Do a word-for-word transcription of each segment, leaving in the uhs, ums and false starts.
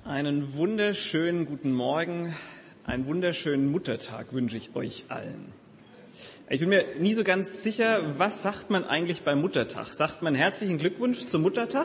Einen wunderschönen guten Morgen, einen wunderschönen Muttertag wünsche ich euch allen. Ich bin mir nie so ganz sicher, was sagt man eigentlich beim Muttertag? Sagt man herzlichen Glückwunsch zum Muttertag?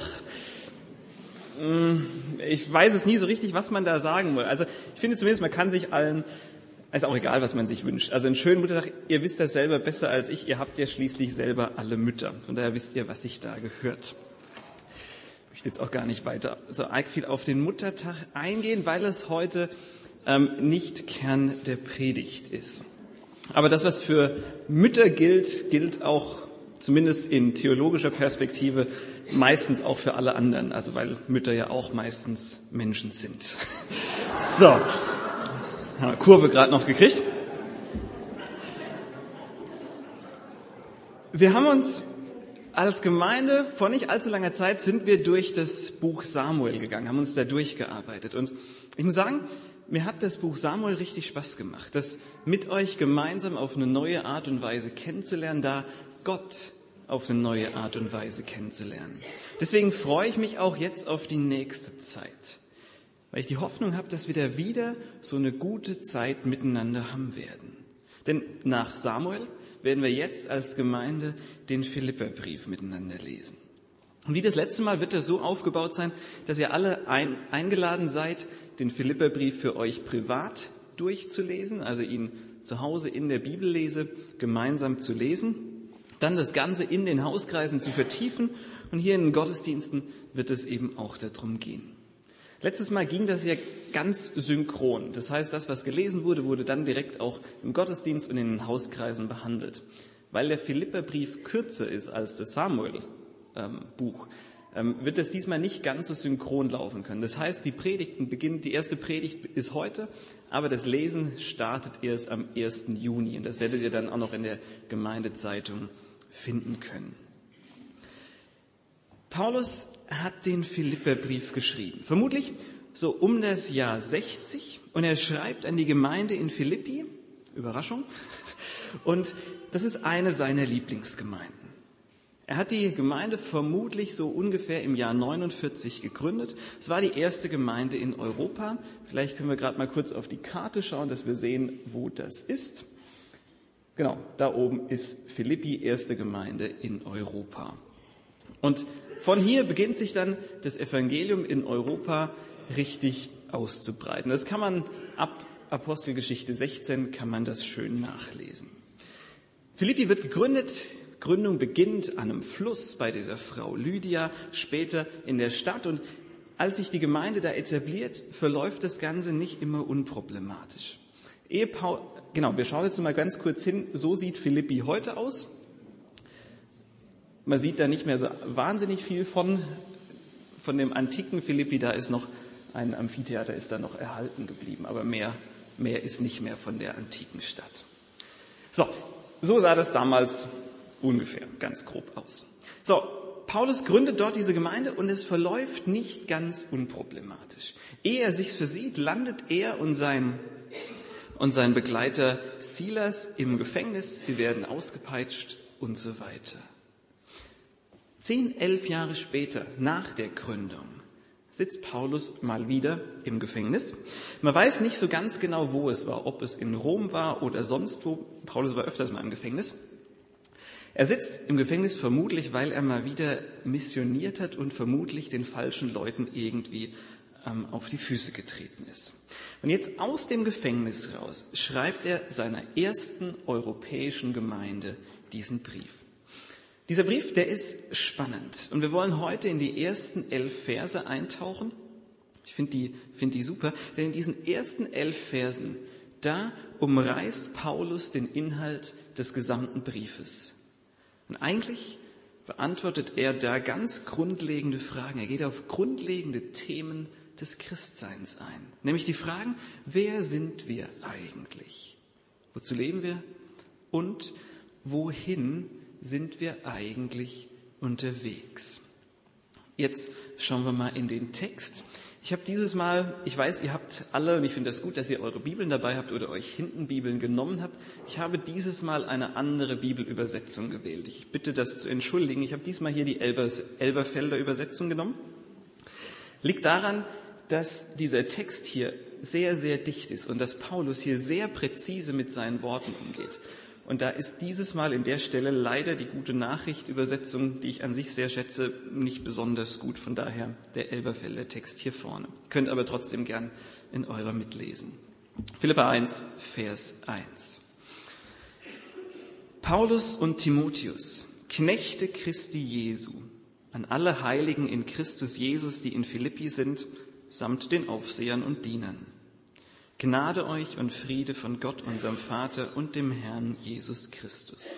Ich weiß es nie so richtig, was man da sagen will. Also ich finde zumindest, man kann sich allen, ist auch egal, was man sich wünscht. Also einen schönen Muttertag, ihr wisst das selber besser als ich, ihr habt ja schließlich selber alle Mütter. Von daher wisst ihr, was sich da gehört. Ich möchte jetzt auch gar nicht weiter so arg viel auf den Muttertag eingehen, weil es heute ähm, nicht Kern der Predigt ist. Aber das, was für Mütter gilt, gilt auch zumindest in theologischer Perspektive meistens auch für alle anderen. Also weil Mütter ja auch meistens Menschen sind. So, haben wir Kurve gerade noch gekriegt. Wir haben uns als Gemeinde vor nicht allzu langer Zeit sind wir durch das Buch Samuel gegangen, haben uns da durchgearbeitet. Und ich muss sagen, mir hat das Buch Samuel richtig Spaß gemacht, das mit euch gemeinsam auf eine neue Art und Weise kennenzulernen, da Gott auf eine neue Art und Weise kennenzulernen. Deswegen freue ich mich auch jetzt auf die nächste Zeit, weil ich die Hoffnung habe, dass wir da wieder so eine gute Zeit miteinander haben werden. Denn nach Samuel werden wir jetzt als Gemeinde den Philipperbrief miteinander lesen. Und wie das letzte Mal wird er so aufgebaut sein, dass ihr alle ein, eingeladen seid, den Philipperbrief für euch privat durchzulesen, also ihn zu Hause in der Bibellese gemeinsam zu lesen, dann das Ganze in den Hauskreisen zu vertiefen und hier in den Gottesdiensten wird es eben auch darum gehen. Letztes Mal ging das ja ganz synchron. Das heißt, das, was gelesen wurde, wurde dann direkt auch im Gottesdienst und in den Hauskreisen behandelt. Weil der Philipperbrief kürzer ist als das Samuel-Buch, ähm, wird das diesmal nicht ganz so synchron laufen können. Das heißt, die Predigten beginnen, die erste Predigt ist heute, aber das Lesen startet erst am ersten Juni. Und das werdet ihr dann auch noch in der Gemeindezeitung finden können. Paulus hat den Philipperbrief geschrieben, vermutlich so um das Jahr sechzig, und er schreibt an die Gemeinde in Philippi, Überraschung, und das ist eine seiner Lieblingsgemeinden. Er hat die Gemeinde vermutlich so ungefähr im Jahr neunundvierzig gegründet. Es war die erste Gemeinde in Europa. Vielleicht können wir gerade mal kurz auf die Karte schauen, dass wir sehen, wo das ist. Genau, da oben ist Philippi, erste Gemeinde in Europa. Und von hier beginnt sich dann das Evangelium in Europa richtig auszubreiten. Das kann man ab Apostelgeschichte sechzehn, kann man das schön nachlesen. Philippi wird gegründet, Gründung beginnt an einem Fluss bei dieser Frau Lydia, später in der Stadt. Und als sich die Gemeinde da etabliert, verläuft das Ganze nicht immer unproblematisch. Ehe Paul, genau, wir schauen jetzt noch mal ganz kurz hin, so sieht Philippi heute aus. Man sieht da nicht mehr so wahnsinnig viel von, von dem antiken Philippi. Da ist noch ein Amphitheater, ist da noch erhalten geblieben. Aber mehr, mehr ist nicht mehr von der antiken Stadt. So, so sah das damals ungefähr ganz grob aus. So, Paulus gründet dort diese Gemeinde und es verläuft nicht ganz unproblematisch. Ehe er sich's versieht, landet er und sein, und sein Begleiter Silas im Gefängnis. Sie werden ausgepeitscht und so weiter. Zehn, elf Jahre später, nach der Gründung, sitzt Paulus mal wieder im Gefängnis. Man weiß nicht so ganz genau, wo es war, ob es in Rom war oder sonst wo. Paulus war öfters mal im Gefängnis. Er sitzt im Gefängnis vermutlich, weil er mal wieder missioniert hat und vermutlich den falschen Leuten irgendwie ähm, auf die Füße getreten ist. Und jetzt aus dem Gefängnis raus schreibt er seiner ersten europäischen Gemeinde diesen Brief. Dieser Brief, der ist spannend und wir wollen heute in die ersten elf Verse eintauchen. Ich finde die, finde die super, denn in diesen ersten elf Versen, da umreißt Paulus den Inhalt des gesamten Briefes. Und eigentlich beantwortet er da ganz grundlegende Fragen. Er geht auf grundlegende Themen des Christseins ein. Nämlich die Fragen, wer sind wir eigentlich? Wozu leben wir? Und wohin sind wir eigentlich unterwegs? Jetzt schauen wir mal in den Text. Ich habe dieses Mal, ich weiß, ihr habt alle, und ich finde das gut, dass ihr eure Bibeln dabei habt oder euch hinten Bibeln genommen habt. Ich habe dieses Mal eine andere Bibelübersetzung gewählt. Ich bitte das zu entschuldigen. Ich habe diesmal hier die Elbers, Elberfelder Übersetzung genommen. Liegt daran, dass dieser Text hier sehr, sehr dicht ist und dass Paulus hier sehr präzise mit seinen Worten umgeht. Und da ist dieses Mal in der Stelle leider die gute Nachricht-Übersetzung, die ich an sich sehr schätze, nicht besonders gut. Von daher der Elberfelder Text hier vorne. Könnt aber trotzdem gern in eurer mitlesen. Philipper eins, Vers eins. Paulus und Timotheus, Knechte Christi Jesu, an alle Heiligen in Christus Jesus, die in Philippi sind, samt den Aufsehern und Dienern. Gnade euch und Friede von Gott, unserem Vater und dem Herrn Jesus Christus.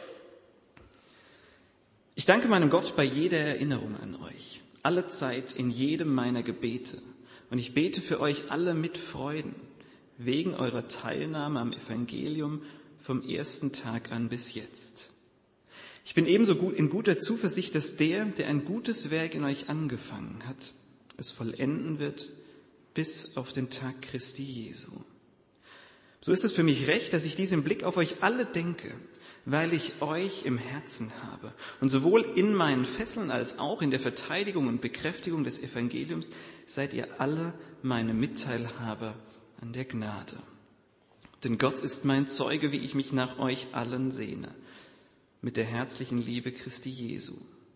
Ich danke meinem Gott bei jeder Erinnerung an euch, alle Zeit in jedem meiner Gebete. Und ich bete für euch alle mit Freuden, wegen eurer Teilnahme am Evangelium vom ersten Tag an bis jetzt. Ich bin ebenso gut in guter Zuversicht, dass der, der ein gutes Werk in euch angefangen hat, es vollenden wird bis auf den Tag Christi Jesu. So ist es für mich recht, dass ich dies im Blick auf euch alle denke, weil ich euch im Herzen habe. Und sowohl in meinen Fesseln als auch in der Verteidigung und Bekräftigung des Evangeliums seid ihr alle meine Mitteilhaber an der Gnade. Denn Gott ist mein Zeuge, wie ich mich nach euch allen sehne, mit der herzlichen Liebe Christi Jesu.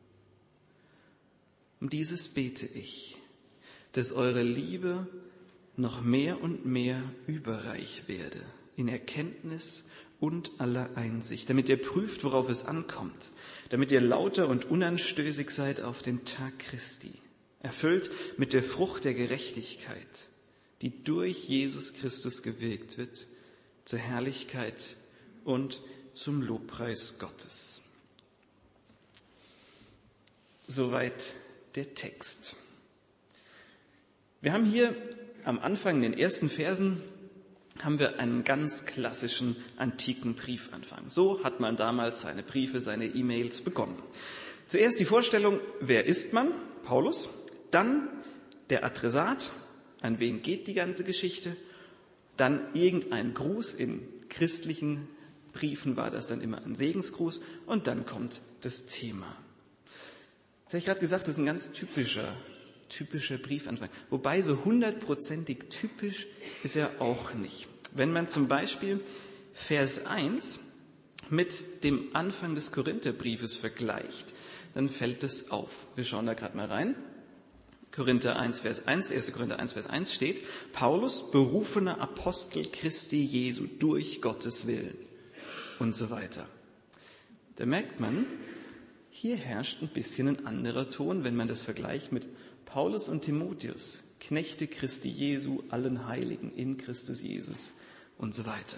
Um dieses bete ich, dass eure Liebe noch mehr und mehr überreich werde in Erkenntnis und aller Einsicht, damit ihr prüft, worauf es ankommt, damit ihr lauter und unanstößig seid auf den Tag Christi, erfüllt mit der Frucht der Gerechtigkeit, die durch Jesus Christus gewirkt wird, zur Herrlichkeit und zum Lobpreis Gottes. Soweit der Text. Wir haben hier am Anfang, in den ersten Versen, haben wir einen ganz klassischen antiken Briefanfang. So hat man damals seine Briefe, seine E-Mails begonnen. Zuerst die Vorstellung, wer ist man? Paulus. Dann der Adressat, an wen geht die ganze Geschichte? Dann irgendein Gruß, in christlichen Briefen war das dann immer ein Segensgruß. Und dann kommt das Thema. Das habe ich gerade gesagt, das ist ein ganz typischer typischer Briefanfang. Wobei so hundertprozentig typisch ist er auch nicht. Wenn man zum Beispiel Vers eins mit dem Anfang des Korintherbriefes vergleicht, dann fällt es auf. Wir schauen da gerade mal rein. Korinther eins, Vers eins, erster Korinther eins, Vers eins steht, Paulus, berufener Apostel Christi Jesu, durch Gottes Willen und so weiter. Da merkt man, hier herrscht ein bisschen ein anderer Ton, wenn man das vergleicht mit Paulus und Timotheus, Knechte Christi Jesu, allen Heiligen in Christus Jesus und so weiter.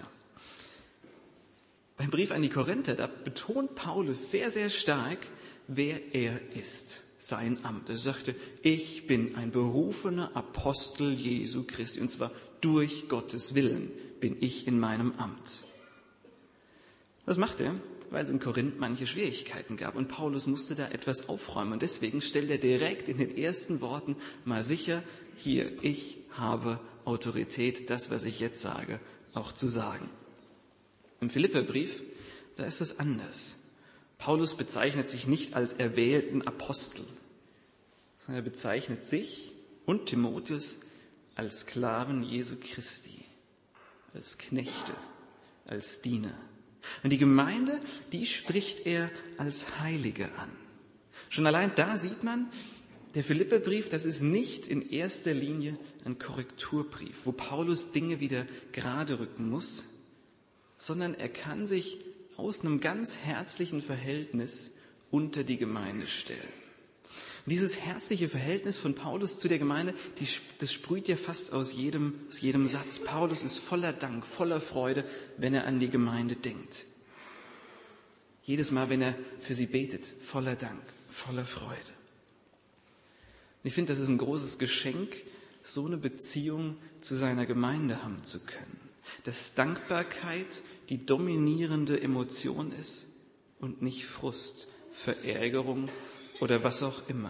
Beim Brief an die Korinther, da betont Paulus sehr, sehr stark, wer er ist, sein Amt. Er sagte, ich bin ein berufener Apostel Jesu Christi, und zwar durch Gottes Willen bin ich in meinem Amt. Was macht er? Weil es in Korinth manche Schwierigkeiten gab und Paulus musste da etwas aufräumen. Und deswegen stellt er direkt in den ersten Worten mal sicher, hier, ich habe Autorität, das, was ich jetzt sage, auch zu sagen. Im Philipperbrief, da ist es anders. Paulus bezeichnet sich nicht als erwählten Apostel, sondern er bezeichnet sich und Timotheus als Sklaven Jesu Christi, als Knechte, als Diener. Und die Gemeinde, die spricht er als Heilige an. Schon allein da sieht man, der Philipperbrief, das ist nicht in erster Linie ein Korrekturbrief, wo Paulus Dinge wieder gerade rücken muss, sondern er kann sich aus einem ganz herzlichen Verhältnis unter die Gemeinde stellen. Und dieses herzliche Verhältnis von Paulus zu der Gemeinde, die, das sprüht ja fast aus jedem, aus jedem Satz. Paulus ist voller Dank, voller Freude, wenn er an die Gemeinde denkt. Jedes Mal, wenn er für sie betet, voller Dank, voller Freude. Und ich finde, das ist ein großes Geschenk, so eine Beziehung zu seiner Gemeinde haben zu können. Dass Dankbarkeit die dominierende Emotion ist und nicht Frust, Verärgerung oder was auch immer.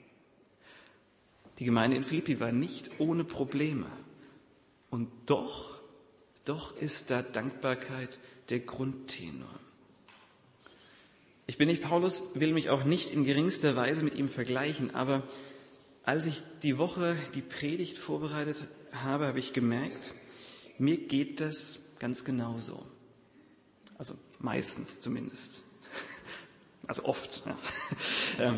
Die Gemeinde in Philippi war nicht ohne Probleme. Und doch, doch ist da Dankbarkeit der Grundtenor. Ich bin nicht Paulus, will mich auch nicht in geringster Weise mit ihm vergleichen, aber Als ich die Woche die Predigt vorbereitet habe, habe ich gemerkt, mir geht das ganz genauso. Also meistens zumindest. Also oft. Ja.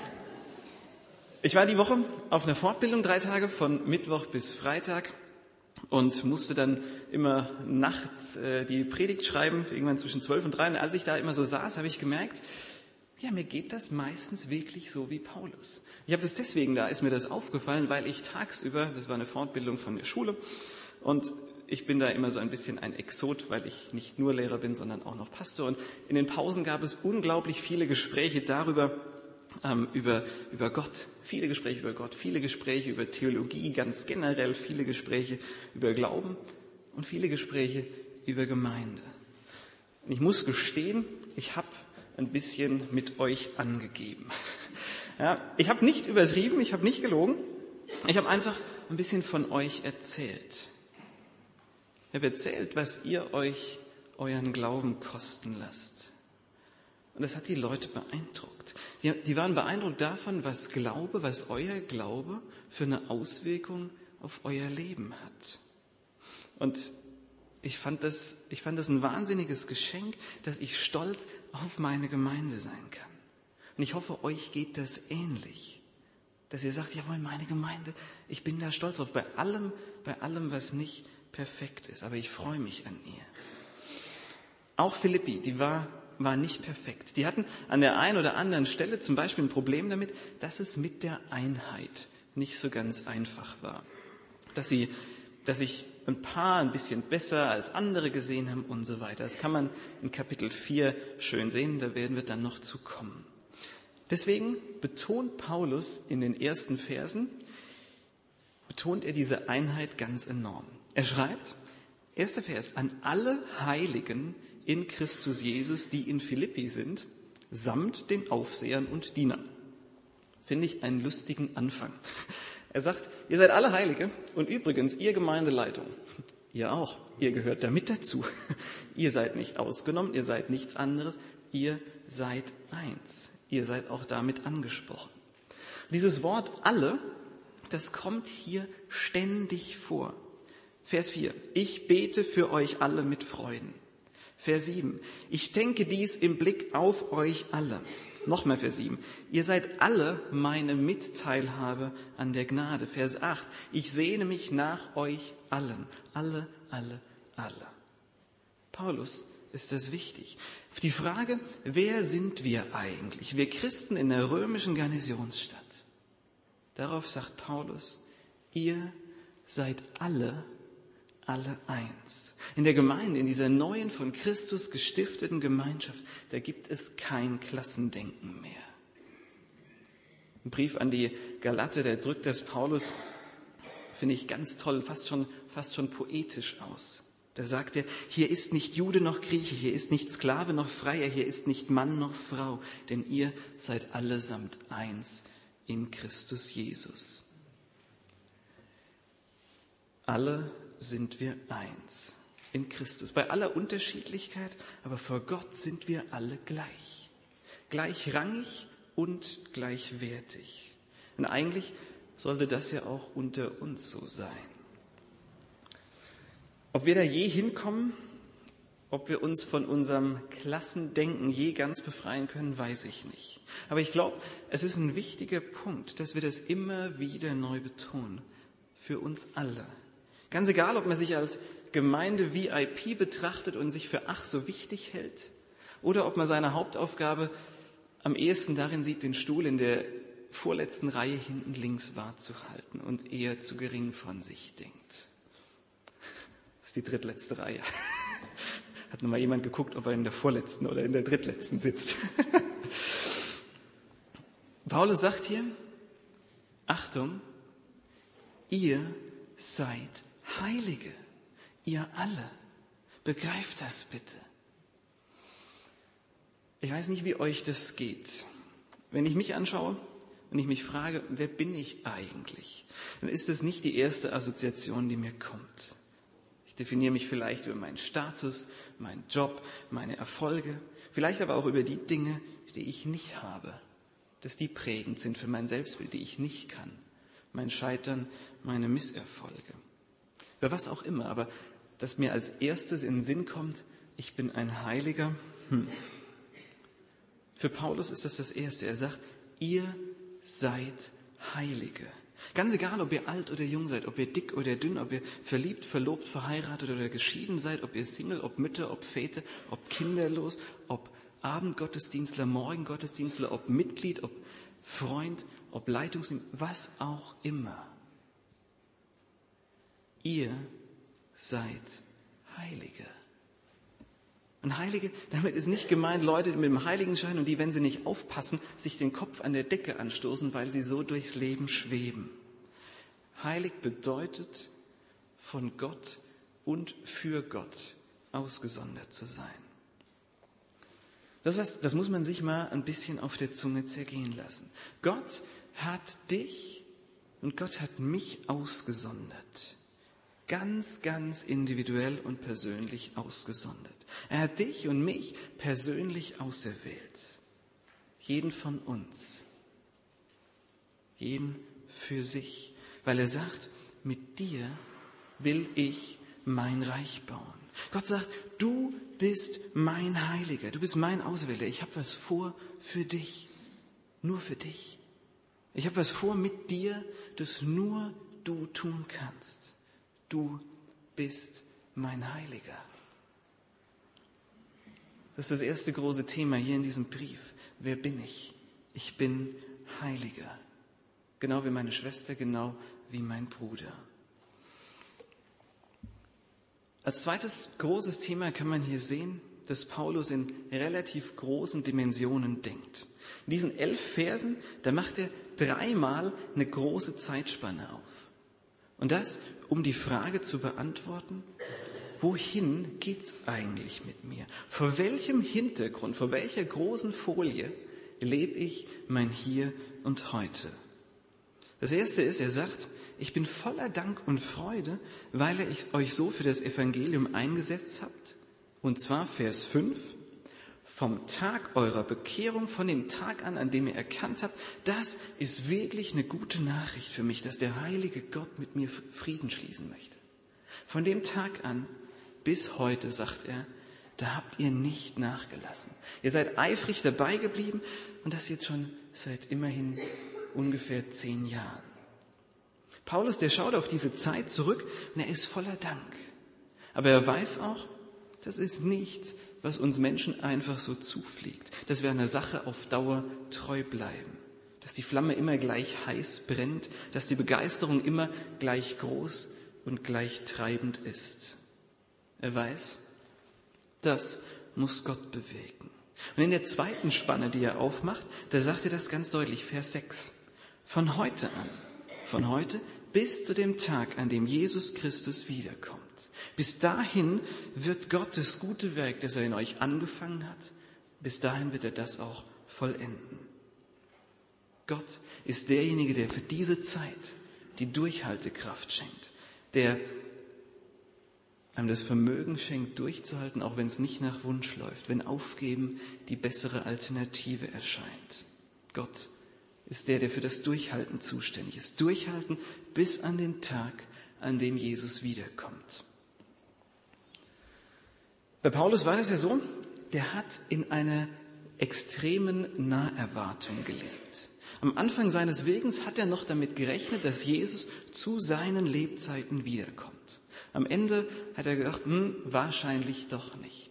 Ich war die Woche auf einer Fortbildung, drei Tage, von Mittwoch bis Freitag, und musste dann immer nachts äh, die Predigt schreiben, irgendwann zwischen zwölf und drei. Und als ich da immer so saß, habe ich gemerkt, ja, mir geht das meistens wirklich so wie Paulus. Ich habe das deswegen, da ist mir das aufgefallen, weil ich tagsüber, das war eine Fortbildung von der Schule, und ich bin da immer so ein bisschen ein Exot, weil ich nicht nur Lehrer bin, sondern auch noch Pastor. Und in den Pausen gab es unglaublich viele Gespräche darüber, ähm, über, über Gott. Viele Gespräche über Gott, viele Gespräche über Theologie ganz generell, viele Gespräche über Glauben und viele Gespräche über Gemeinde. Und ich muss gestehen, ich habe ein bisschen mit euch angegeben. Ja, ich habe nicht übertrieben, ich habe nicht gelogen, ich habe einfach ein bisschen von euch erzählt. Ich habe erzählt, was ihr euch euren Glauben kosten lasst. Und das hat die Leute beeindruckt. Die, die waren beeindruckt davon, was Glaube, was euer Glaube für eine Auswirkung auf euer Leben hat. Und ich fand das, ich fand das ein wahnsinniges Geschenk, dass ich stolz auf meine Gemeinde sein kann. Und ich hoffe, euch geht das ähnlich. Dass ihr sagt, jawohl, meine Gemeinde, ich bin da stolz drauf, bei allem, bei allem, was nicht perfekt ist. Aber ich freue mich an ihr. Auch Philippi, die war, war nicht perfekt. Die hatten an der einen oder anderen Stelle zum Beispiel ein Problem damit, dass es mit der Einheit nicht so ganz einfach war. Dass sie, dass sich ein paar ein bisschen besser als andere gesehen haben und so weiter. Das kann man in Kapitel vier schön sehen, da werden wir dann noch zu kommen. Deswegen betont Paulus in den ersten Versen, betont er diese Einheit ganz enorm. Er schreibt, erster Vers, an alle Heiligen in Christus Jesus, die in Philippi sind, samt den Aufsehern und Dienern. Finde ich einen lustigen Anfang. Er sagt, ihr seid alle Heilige und übrigens, ihr Gemeindeleitung, ihr auch, ihr gehört damit dazu. Ihr seid nicht ausgenommen, ihr seid nichts anderes, ihr seid eins. Ihr seid auch damit angesprochen. Dieses Wort alle, das kommt hier ständig vor. Vers vier, ich bete für euch alle mit Freuden. Vers sieben, ich denke dies im Blick auf euch alle. Nochmal Vers sieben, ihr seid alle meine Mitteilhabe an der Gnade. Vers acht, ich sehne mich nach euch allen. Alle, alle, alle. Paulus ist das wichtig. Auf die Frage, wer sind wir eigentlich? Wir Christen in der römischen Garnisonsstadt. Darauf sagt Paulus, ihr seid alle alle eins. In der Gemeinde, in dieser neuen, von Christus gestifteten Gemeinschaft, da gibt es kein Klassendenken mehr. Ein Brief an die Galater, der drückt das Paulus, finde ich ganz toll, fast schon, fast schon poetisch aus. Da sagt er, hier ist nicht Jude noch Grieche, hier ist nicht Sklave noch Freier, hier ist nicht Mann noch Frau, denn ihr seid allesamt eins in Christus Jesus. Alle sind wir eins in Christus. Bei aller Unterschiedlichkeit, aber vor Gott sind wir alle gleich. Gleichrangig und gleichwertig. Und eigentlich sollte das ja auch unter uns so sein. Ob wir da je hinkommen, ob wir uns von unserem Klassendenken je ganz befreien können, weiß ich nicht. Aber ich glaube, es ist ein wichtiger Punkt, dass wir das immer wieder neu betonen. Für uns alle. Ganz egal, ob man sich als Gemeinde V I P betrachtet und sich für ach so wichtig hält, oder ob man seine Hauptaufgabe am ehesten darin sieht, den Stuhl in der vorletzten Reihe hinten links wahr zu halten und eher zu gering von sich denkt. Das ist die drittletzte Reihe. Hat noch mal jemand geguckt, ob er in der vorletzten oder in der drittletzten sitzt. Paulus sagt hier, Achtung, ihr seid Heilige, ihr alle. Begreift das bitte. Ich weiß nicht, wie euch das geht. Wenn ich mich anschaue und ich mich frage, wer bin ich eigentlich, dann ist das nicht die erste Assoziation, die mir kommt. Ich definiere mich vielleicht über meinen Status, meinen Job, meine Erfolge, vielleicht aber auch über die Dinge, die ich nicht habe, dass die prägend sind für mein Selbstbild, die ich nicht kann. mein Scheitern, meine Misserfolge. Über was auch immer, aber dass mir als erstes in den Sinn kommt, ich bin ein Heiliger. Hm. Für Paulus ist das das Erste. Er sagt, ihr seid Heilige. Ganz egal, ob ihr alt oder jung seid, ob ihr dick oder dünn, ob ihr verliebt, verlobt, verheiratet oder geschieden seid, ob ihr Single, ob Mütter, ob Väter, ob kinderlos, ob Abendgottesdienstler, Morgengottesdienstler, ob Mitglied, ob Freund, ob Leitungsnehmer, was auch immer. Ihr seid Heilige. Und Heilige, damit ist nicht gemeint Leute mit dem Heiligenschein und die, wenn sie nicht aufpassen, sich den Kopf an der Decke anstoßen, weil sie so durchs Leben schweben. Heilig bedeutet, von Gott und für Gott ausgesondert zu sein. Das, was, das muss man sich mal ein bisschen auf der Zunge zergehen lassen. Gott hat dich und Gott hat mich ausgesondert. Ganz, ganz individuell und persönlich ausgesondert. Er hat dich und mich persönlich auserwählt. Jeden von uns. Jeden für sich. Weil er sagt, mit dir will ich mein Reich bauen. Gott sagt, du bist mein Heiliger, du bist mein Auserwählter. Ich habe was vor für dich. Nur für dich. Ich habe was vor mit dir, das nur du tun kannst. Du bist mein Heiliger. Das ist das erste große Thema hier in diesem Brief. Wer bin ich? Ich bin Heiliger. Genau wie meine Schwester, genau wie mein Bruder. Als zweites großes Thema kann man hier sehen, dass Paulus in relativ großen Dimensionen denkt. In diesen elf Versen, da macht er dreimal eine große Zeitspanne auf. Und das, um die Frage zu beantworten, wohin geht's eigentlich mit mir? Vor welchem Hintergrund, vor welcher großen Folie lebe ich mein Hier und Heute? Das erste ist, er sagt, ich bin voller Dank und Freude, weil ihr euch so für das Evangelium eingesetzt habt. Und zwar Vers fünf, vom Tag eurer Bekehrung, von dem Tag an, an dem ihr erkannt habt, das ist wirklich eine gute Nachricht für mich, dass der heilige Gott mit mir Frieden schließen möchte. Von dem Tag an bis heute, sagt er, da habt ihr nicht nachgelassen. Ihr seid eifrig dabei geblieben und das jetzt schon seit immerhin ungefähr zehn Jahren. Paulus, der schaut auf diese Zeit zurück und er ist voller Dank. Aber er weiß auch, das ist nichts, was uns Menschen einfach so zufliegt. Dass wir einer Sache auf Dauer treu bleiben. Dass die Flamme immer gleich heiß brennt. Dass die Begeisterung immer gleich groß und gleich treibend ist. Er weiß, das muss Gott bewegen. Und in der zweiten Spanne, die er aufmacht, da sagt er das ganz deutlich, Vers sechs. Von heute an, von heute bis zu dem Tag, an dem Jesus Christus wiederkommt. Bis dahin wird Gott das gute Werk, das er in euch angefangen hat, bis dahin wird er das auch vollenden. Gott ist derjenige, der für diese Zeit die Durchhaltekraft schenkt, der einem das Vermögen schenkt, durchzuhalten, auch wenn es nicht nach Wunsch läuft, wenn Aufgeben die bessere Alternative erscheint. Gott ist der, der für das Durchhalten zuständig ist. Durchhalten bis an den Tag, an dem Jesus wiederkommt. Bei Paulus war das ja so, der hat in einer extremen Naherwartung gelebt. Am Anfang seines Wegens hat er noch damit gerechnet, dass Jesus zu seinen Lebzeiten wiederkommt. Am Ende hat er gedacht, hm, wahrscheinlich doch nicht.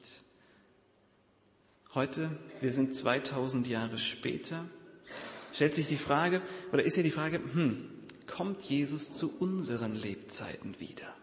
Heute, wir sind zweitausend Jahre später, stellt sich die Frage, oder ist ja die Frage, hm, kommt Jesus zu unseren Lebzeiten wieder?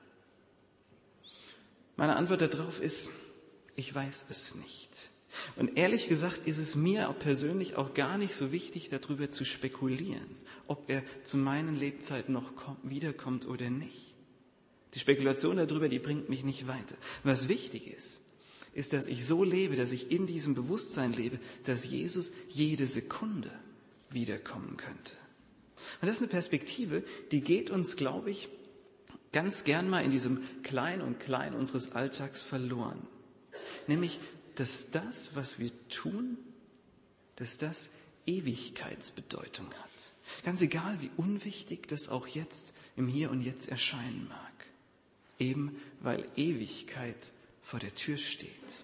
Meine Antwort darauf ist, ich weiß es nicht. Und ehrlich gesagt ist es mir auch persönlich auch gar nicht so wichtig, darüber zu spekulieren, ob er zu meinen Lebzeiten noch wiederkommt oder nicht. Die Spekulation darüber, die bringt mich nicht weiter. Was wichtig ist, ist, dass ich so lebe, dass ich in diesem Bewusstsein lebe, dass Jesus jede Sekunde wiederkommen könnte. Und das ist eine Perspektive, die geht uns, glaube ich, ganz gern mal in diesem Klein und Klein unseres Alltags verloren. Nämlich, dass das, was wir tun, dass das Ewigkeitsbedeutung hat. Ganz egal, wie unwichtig das auch jetzt im Hier und Jetzt erscheinen mag. Eben weil Ewigkeit vor der Tür steht.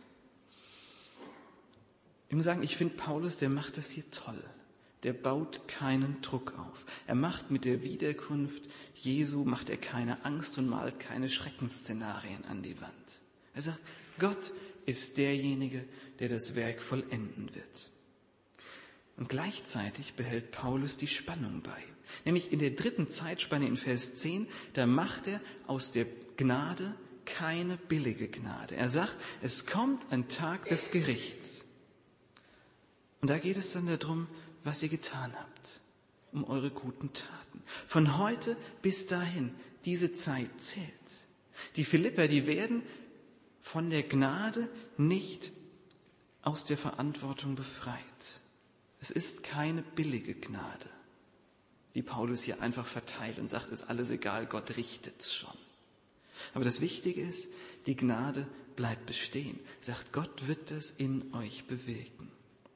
Ich muss sagen, ich finde Paulus, der macht das hier toll. Der baut keinen Druck auf. Er macht mit der Wiederkunft Jesu, macht er keine Angst und malt keine Schreckensszenarien an die Wand. Er sagt, Gott ist derjenige, der das Werk vollenden wird. Und gleichzeitig behält Paulus die Spannung bei. Nämlich in der dritten Zeitspanne in Vers zehn, da macht er aus der Gnade keine billige Gnade. Er sagt, es kommt ein Tag des Gerichts. Und da geht es dann darum, was ihr getan habt, um eure guten Taten. Von heute bis dahin, diese Zeit zählt. Die Philipper, die werden von der Gnade nicht aus der Verantwortung befreit. Es ist keine billige Gnade, die Paulus hier einfach verteilt und sagt, ist alles egal, Gott richtet's schon. Aber das Wichtige ist, die Gnade bleibt bestehen. Sagt, Gott wird das in euch bewirken.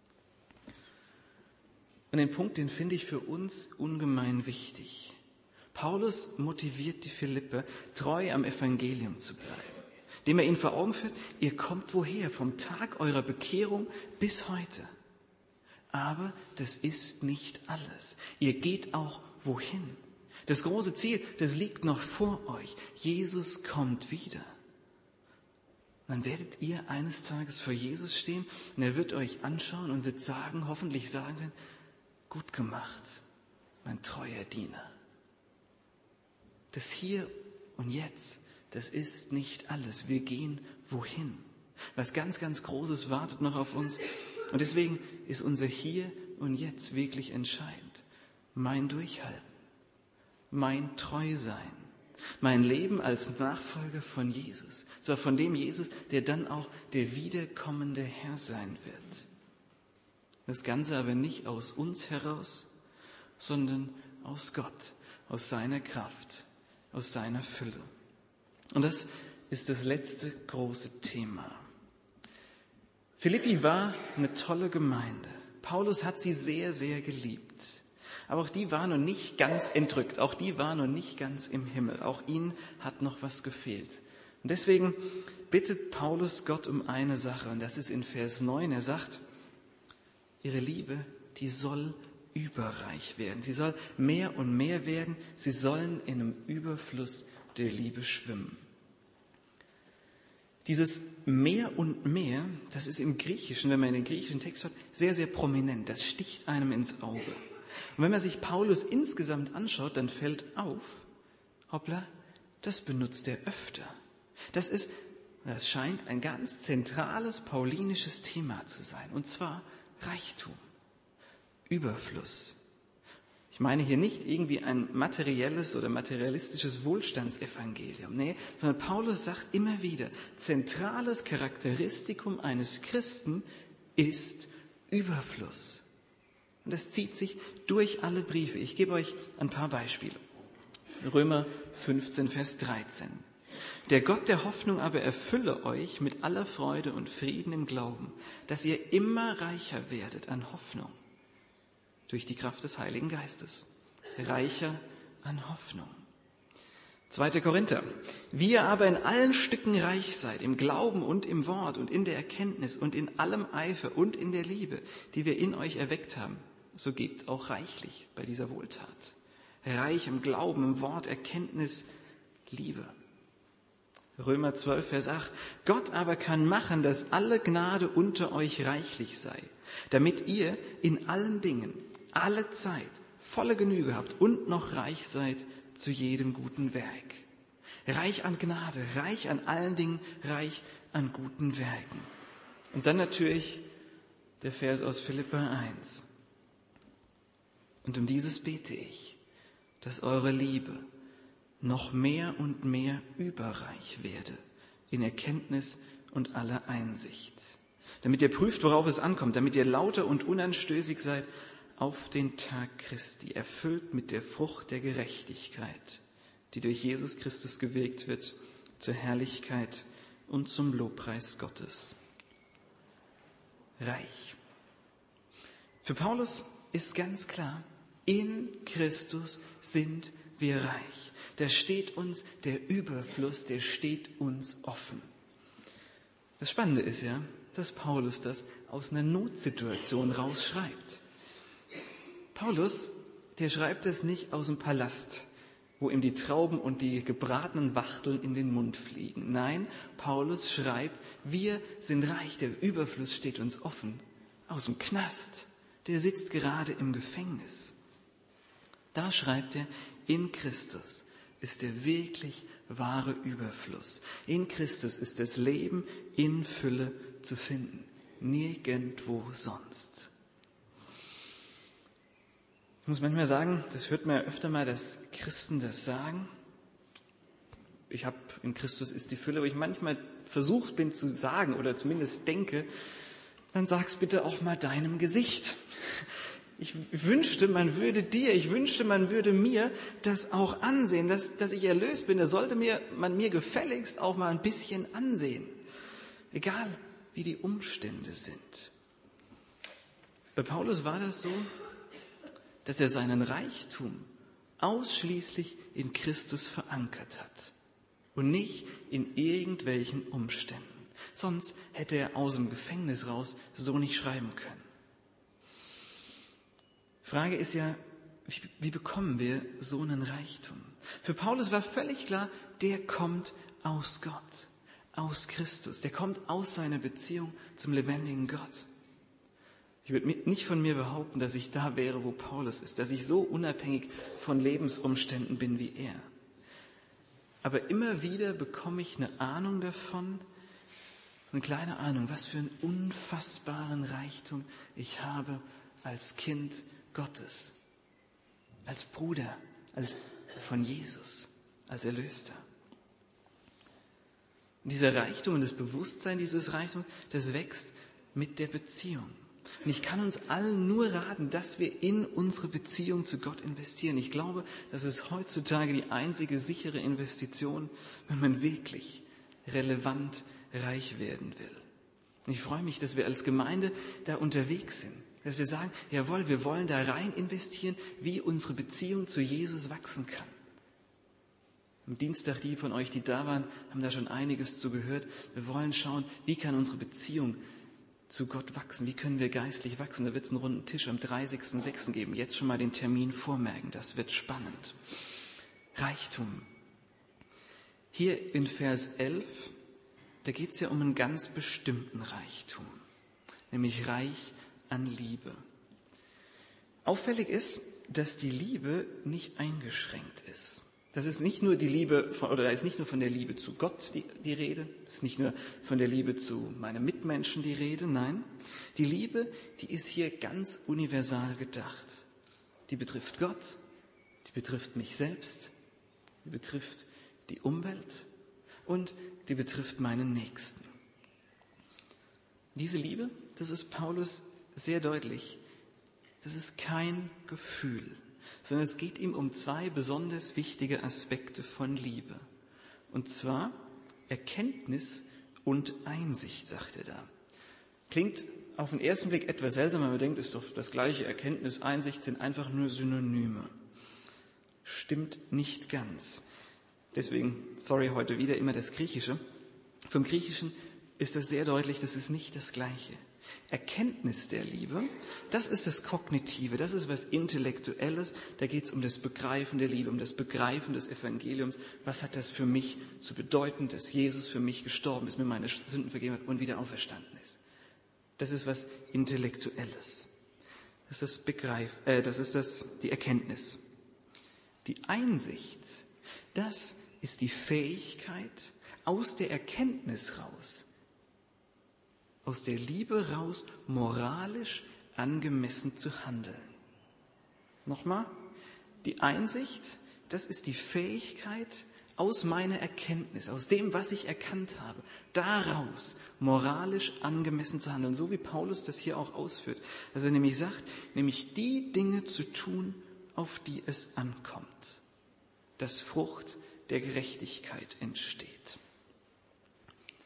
Und den Punkt, den finde ich für uns ungemein wichtig. Paulus motiviert die Philipper, treu am Evangelium zu bleiben, indem er ihnen vor Augen führt, ihr kommt woher, vom Tag eurer Bekehrung bis heute. Aber das ist nicht alles. Ihr geht auch wohin. Das große Ziel, das liegt noch vor euch. Jesus kommt wieder. Dann werdet ihr eines Tages vor Jesus stehen und er wird euch anschauen und wird sagen, hoffentlich sagen werden, gut gemacht, mein treuer Diener. Das Hier und Jetzt, das ist nicht alles. Wir gehen wohin. Was ganz, ganz Großes wartet noch auf uns. Und deswegen ist unser Hier und Jetzt wirklich entscheidend. Mein Durchhalten, mein Treusein, mein Leben als Nachfolger von Jesus. Zwar von dem Jesus, der dann auch der wiederkommende Herr sein wird. Das Ganze aber nicht aus uns heraus, sondern aus Gott, aus seiner Kraft, aus seiner Fülle. Und das ist das letzte große Thema. Philippi war eine tolle Gemeinde. Paulus hat sie sehr, sehr geliebt. Aber auch die war noch nicht ganz entrückt. Auch die war noch nicht ganz im Himmel. Auch ihnen hat noch was gefehlt. Und deswegen bittet Paulus Gott um eine Sache. Und das ist in Vers neun. Er sagt, ihre Liebe, die soll überreich werden. Sie soll mehr und mehr werden. Sie sollen in einem Überfluss der Liebe schwimmen. Dieses mehr und mehr, das ist im Griechischen, wenn man den griechischen Text hört, sehr, sehr prominent. Das sticht einem ins Auge. Und wenn man sich Paulus insgesamt anschaut, dann fällt auf, hoppla, das benutzt er öfter. Das ist, das scheint ein ganz zentrales paulinisches Thema zu sein. Und zwar Reichtum, Überfluss. Ich meine hier nicht irgendwie ein materielles oder materialistisches Wohlstandsevangelium. Nee, sondern Paulus sagt immer wieder, zentrales Charakteristikum eines Christen ist Überfluss. Und das zieht sich durch alle Briefe. Ich gebe euch ein paar Beispiele. Römer fünfzehn, Vers dreizehn. Der Gott der Hoffnung aber erfülle euch mit aller Freude und Frieden im Glauben, dass ihr immer reicher werdet an Hoffnung. Durch die Kraft des Heiligen Geistes. Reicher an Hoffnung. zweiter Korinther. Wie ihr aber in allen Stücken reich seid, im Glauben und im Wort und in der Erkenntnis und in allem Eifer und in der Liebe, die wir in euch erweckt haben, so gebt auch reichlich bei dieser Wohltat. Reich im Glauben, im Wort, Erkenntnis, Liebe. Römer zwölf, Vers acht. Gott aber kann machen, dass alle Gnade unter euch reichlich sei, damit ihr in allen Dingen alle Zeit volle Genüge habt und noch reich seid zu jedem guten Werk. Reich an Gnade, reich an allen Dingen, reich an guten Werken. Und dann natürlich der Vers aus Philipper eins. Und um dieses bete ich, dass eure Liebe noch mehr und mehr überreich werde in Erkenntnis und aller Einsicht. Damit ihr prüft, worauf es ankommt, damit ihr lauter und unanstößig seid auf den Tag Christi, erfüllt mit der Frucht der Gerechtigkeit, die durch Jesus Christus gewirkt wird, zur Herrlichkeit und zum Lobpreis Gottes. Reich. Für Paulus ist ganz klar, In Christus sind wir reich. Da steht uns der Überfluss, der steht uns offen. Das Spannende ist ja, dass Paulus das aus einer Notsituation rausschreibt. Paulus, der schreibt das nicht aus dem Palast, wo ihm die Trauben und die gebratenen Wachteln in den Mund fliegen. Nein, Paulus schreibt, wir sind reich, der Überfluss steht uns offen. Aus dem Knast, der sitzt gerade im Gefängnis. Da schreibt er, in Christus ist der wirklich wahre Überfluss. In Christus ist das Leben in Fülle zu finden, nirgendwo sonst. Ich muss manchmal sagen, das hört man ja öfter mal, dass Christen das sagen. Ich habe, in Christus ist die Fülle, wo ich manchmal versucht bin zu sagen oder zumindest denke, dann sag's bitte auch mal deinem Gesicht. Ich wünschte, man würde dir, ich wünschte, man würde mir das auch ansehen, dass, dass ich erlöst bin. Da sollte mir, man mir gefälligst auch mal ein bisschen ansehen. Egal, wie die Umstände sind. Bei Paulus war das so, dass er seinen Reichtum ausschließlich in Christus verankert hat und nicht in irgendwelchen Umständen. Sonst hätte er aus dem Gefängnis raus so nicht schreiben können. Frage ist ja, wie, wie bekommen wir so einen Reichtum? Für Paulus war völlig klar, der kommt aus Gott, aus Christus. Der kommt aus seiner Beziehung zum lebendigen Gott. Ich würde nicht von mir behaupten, dass ich da wäre, wo Paulus ist, dass ich so unabhängig von Lebensumständen bin wie er. Aber immer wieder bekomme ich eine Ahnung davon, eine kleine Ahnung, was für einen unfassbaren Reichtum ich habe als Kind Gottes, als Bruder, als von Jesus, als Erlöster. Und dieser Reichtum und das Bewusstsein dieses Reichtums, das wächst mit der Beziehung. Und ich kann uns allen nur raten, dass wir in unsere Beziehung zu Gott investieren. Ich glaube, das ist heutzutage die einzige sichere Investition, wenn man wirklich relevant reich werden will. Und ich freue mich, dass wir als Gemeinde da unterwegs sind. Dass wir sagen, jawohl, wir wollen da rein investieren, wie unsere Beziehung zu Jesus wachsen kann. Am Dienstag, die von euch, die da waren, haben da schon einiges zu gehört. Wir wollen schauen, wie kann unsere Beziehung zu Gott wachsen? Wie können wir geistlich wachsen? Da wird es einen runden Tisch am dreißigsten sechsten geben. Jetzt schon mal den Termin vormerken, das wird spannend. Reichtum. Hier in Vers elf, da geht es ja um einen ganz bestimmten Reichtum, nämlich reich an Liebe. Auffällig ist, dass die Liebe nicht eingeschränkt ist. Das ist nicht nur die Liebe von, oder da ist nicht nur von der Liebe zu Gott die, die Rede, es ist nicht nur von der Liebe zu meinen Mitmenschen die Rede, nein, die Liebe, die ist hier ganz universal gedacht. Die betrifft Gott, die betrifft mich selbst, die betrifft die Umwelt und die betrifft meinen Nächsten. Diese Liebe, das ist Paulus sehr deutlich, das ist kein Gefühl, sondern es geht ihm um zwei besonders wichtige Aspekte von Liebe. Und zwar Erkenntnis und Einsicht, sagt er da. Klingt auf den ersten Blick etwas seltsam, wenn man denkt, ist doch das gleiche. Erkenntnis, Einsicht sind einfach nur Synonyme. Stimmt nicht ganz. Deswegen, sorry, heute wieder immer das Griechische. Vom Griechischen ist das sehr deutlich, das ist nicht das Gleiche. Erkenntnis der Liebe, das ist das Kognitive, das ist was Intellektuelles, da geht es um das Begreifen der Liebe, um das Begreifen des Evangeliums. Was hat das für mich zu bedeuten, dass Jesus für mich gestorben ist, mir meine Sünden vergeben hat und wieder auferstanden ist? Das ist was Intellektuelles. Das ist das Begreif, äh, das ist das, die Erkenntnis. Die Einsicht, das ist die Fähigkeit, aus der Erkenntnis raus, aus der Liebe raus, moralisch angemessen zu handeln. Nochmal, die Einsicht, das ist die Fähigkeit, aus meiner Erkenntnis, aus dem, was ich erkannt habe, daraus moralisch angemessen zu handeln, so wie Paulus das hier auch ausführt. Dass er nämlich sagt, nämlich die Dinge zu tun, auf die es ankommt, dass Frucht der Gerechtigkeit entsteht.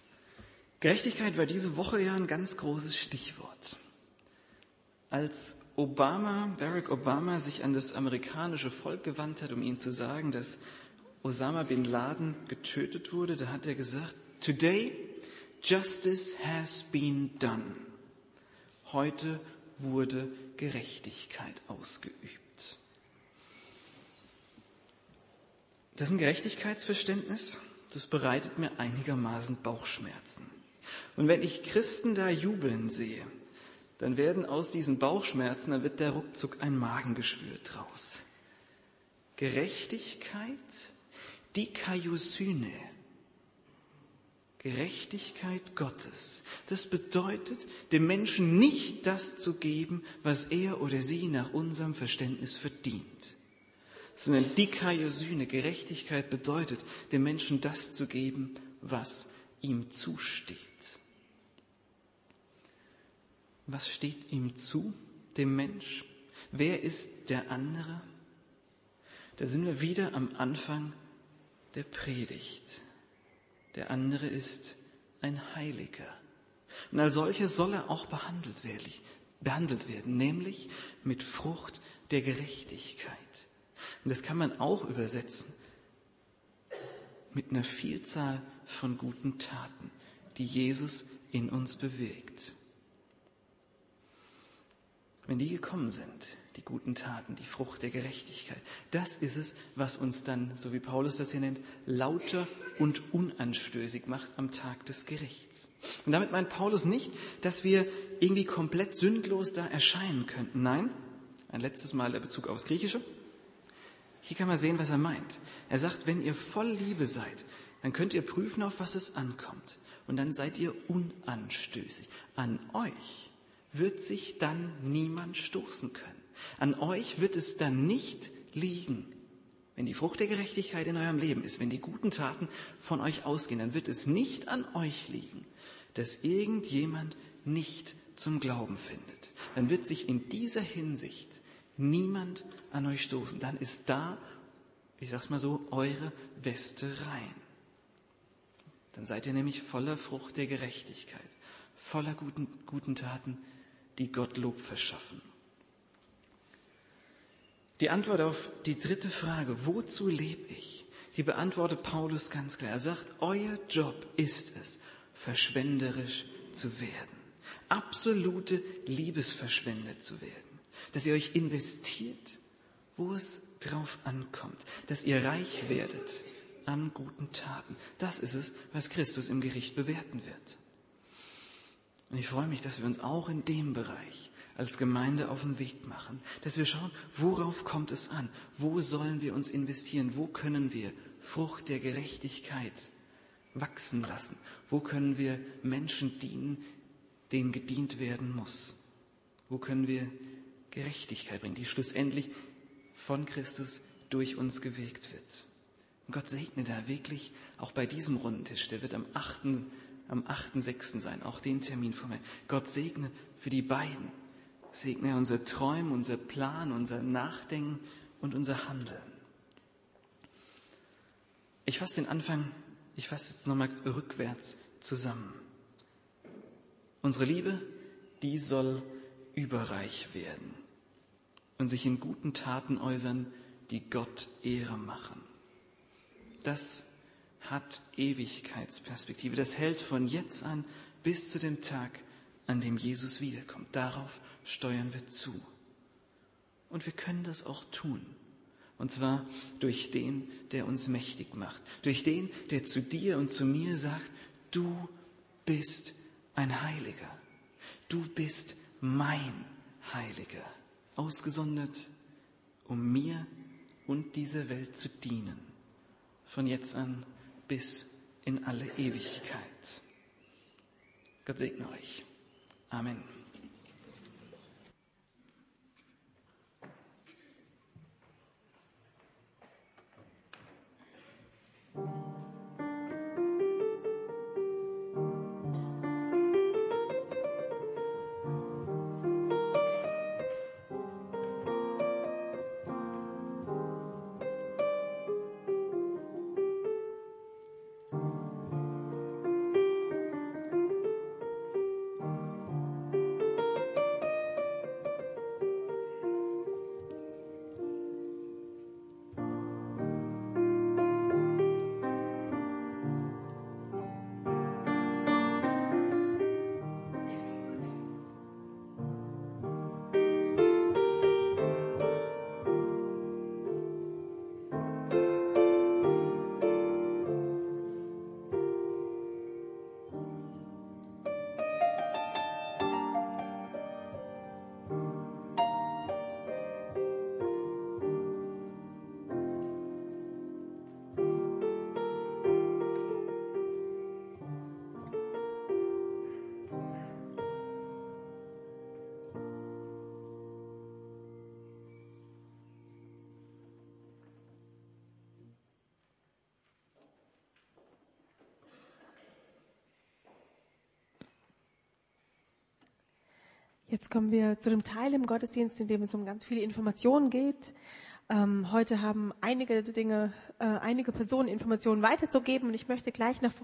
Gerechtigkeit war diese Woche ja ein ganz großes Stichwort. Als Obama, Barack Obama sich an das amerikanische Volk gewandt hat, um ihnen zu sagen, dass Osama bin Laden getötet wurde, da hat er gesagt, Today, justice has been done. Heute wurde Gerechtigkeit ausgeübt. Das ist ein Gerechtigkeitsverständnis, das bereitet mir einigermaßen Bauchschmerzen. Und wenn ich Christen da jubeln sehe, dann werden aus diesen Bauchschmerzen, dann wird der ruckzuck ein Magengeschwür draus. Gerechtigkeit, Dikaiosyne, Gerechtigkeit Gottes, das bedeutet, dem Menschen nicht das zu geben, was er oder sie nach unserem Verständnis verdient, sondern Dikaiosyne, Gerechtigkeit bedeutet, dem Menschen das zu geben, was ihm zusteht. Was steht ihm zu, dem Mensch? Wer ist der andere? Da sind wir wieder am Anfang der Predigt. Der andere ist ein Heiliger. Und als solcher soll er auch behandelt werden, behandelt werden, nämlich mit Frucht der Gerechtigkeit. Und das kann man auch übersetzen mit einer Vielzahl von guten Taten, die Jesus in uns bewirkt. Wenn die gekommen sind, die guten Taten, die Frucht der Gerechtigkeit, das ist es, was uns dann, so wie Paulus das hier nennt, lauter und unanstößig macht am Tag des Gerichts. Und damit meint Paulus nicht, dass wir irgendwie komplett sündlos da erscheinen könnten. Nein, ein letztes Mal der Bezug aufs Griechische. Hier kann man sehen, was er meint. Er sagt, wenn ihr voll Liebe seid, dann könnt ihr prüfen, auf was es ankommt. Und dann seid ihr unanstößig. An euch wird sich dann niemand stoßen können. An euch wird es dann nicht liegen. Wenn die Frucht der Gerechtigkeit in eurem Leben ist, wenn die guten Taten von euch ausgehen, dann wird es nicht an euch liegen, dass irgendjemand nicht zum Glauben findet. Dann wird sich in dieser Hinsicht niemand an euch stoßen. Dann ist da, ich sag's mal so, eure Weste rein. Dann seid ihr nämlich voller Frucht der Gerechtigkeit, voller guten, guten Taten, die Gott Lob verschaffen. Die Antwort auf die dritte Frage, wozu lebe ich, die beantwortet Paulus ganz klar. Er sagt, euer Job ist es, verschwenderisch zu werden, absolute Liebesverschwender zu werden, dass ihr euch investiert, wo es drauf ankommt, dass ihr reich werdet an guten Taten. Das ist es, was Christus im Gericht bewerten wird. Und ich freue mich, dass wir uns auch in dem Bereich als Gemeinde auf den Weg machen, dass wir schauen, worauf kommt es an, wo sollen wir uns investieren, wo können wir Frucht der Gerechtigkeit wachsen lassen, wo können wir Menschen dienen, denen gedient werden muss, wo können wir Gerechtigkeit bringen, die schlussendlich von Christus durch uns gewirkt wird. Und Gott segne da wirklich auch bei diesem Rundentisch, der wird am achten am achten sechsten sein, auch den Termin von mir. Gott segne für die beiden. Segne unser Träumen, unser Plan, unser Nachdenken und unser Handeln. Ich fasse den Anfang, ich fasse jetzt nochmal rückwärts zusammen. Unsere Liebe, die soll überreich werden und sich in guten Taten äußern, die Gott Ehre machen. Das hat Ewigkeitsperspektive. Das hält von jetzt an bis zu dem Tag, an dem Jesus wiederkommt. Darauf steuern wir zu. Und wir können das auch tun. Und zwar durch den, der uns mächtig macht. Durch den, der zu dir und zu mir sagt, du bist ein Heiliger. Du bist mein Heiliger. Ausgesondert, um mir und dieser Welt zu dienen. Von jetzt an bis in alle Ewigkeit. Gott segne euch. Amen. Jetzt kommen wir zu dem Teil im Gottesdienst, in dem es um ganz viele Informationen geht. Ähm, heute haben einige Dinge, äh, einige Personen Informationen weiterzugeben und ich möchte gleich nach